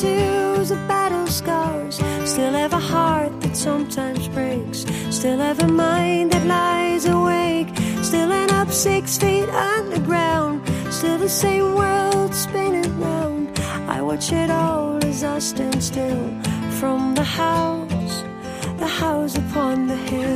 tattoos of battle scars. Still have a heart that sometimes breaks. Still have a mind that lies awake. Still end up 6 feet underground. Still the same world spinning round. I watch it all as I stand still from the house upon the hill.